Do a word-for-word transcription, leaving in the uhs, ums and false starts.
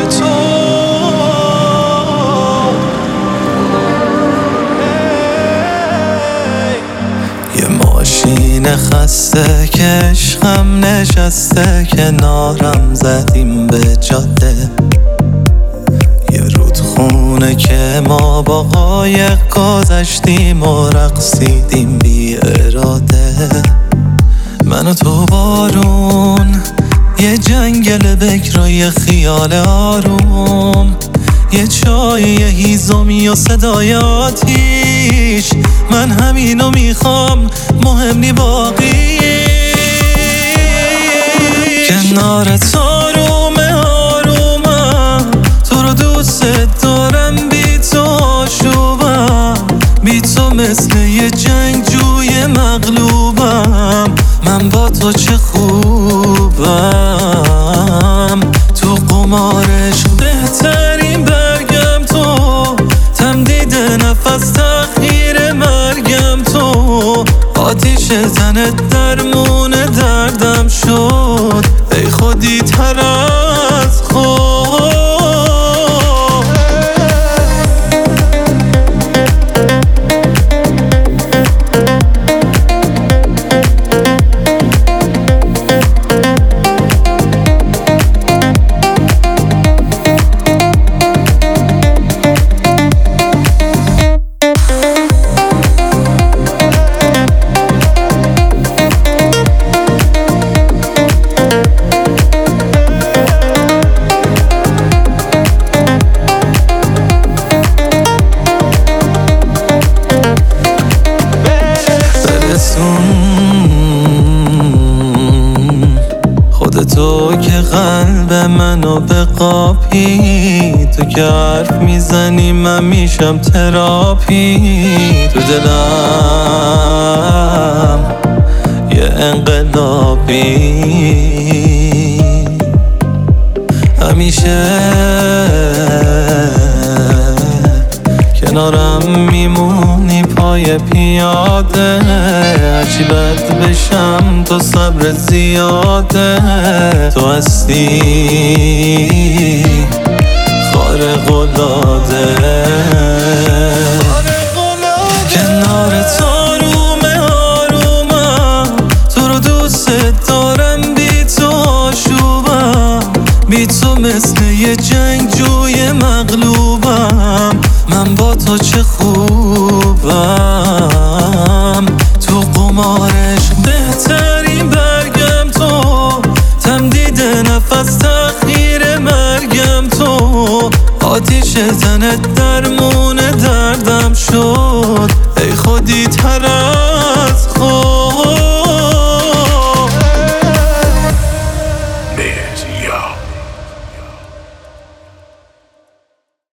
تو. یه ماشین خسته که عشقم نشسته کنارم زدیم به جاده، یه رودخونه که ما با قایق گذشتیم و رقصیدیم بی اراده. من و تو بارون، یه جنگل بکر و یه خیال آروم، یه چای یه هیزمی و صدای آتیش. من همینو میخوام، مهم نی باقی. کنارت آرومه آرومم، تو رو دوست دارم، بی تو آشوبم، بی تو مثل یه جنگجوی مغلوبم. من با تو چه خوبم، تو قمارش بهترین برگم تو، تمدید نفس تأخیر مرگم تو، آتیش تنت درمون دردم شد، ای خودی تر از خود. خودتو که قلب منو به قاپی، تو که حرف میزنی من میشم تراپی. تو دلم یه انقلابی، همیشه کنارم میمونی پای پیاده. هرچی بد بشم تو صبر زیاده، تو هستی خارق العاده. کنارت آرومه آرومم، تو رو دوست دارم، بی تو آشوبم، بی تو مثل یه جنگجوی مغلوبم. من با تو چه خوبم، تو قمارش بهترین برگم تو، تمدید نفس تأخیر مرگم تو، آتیش تنت درمون دردم شد،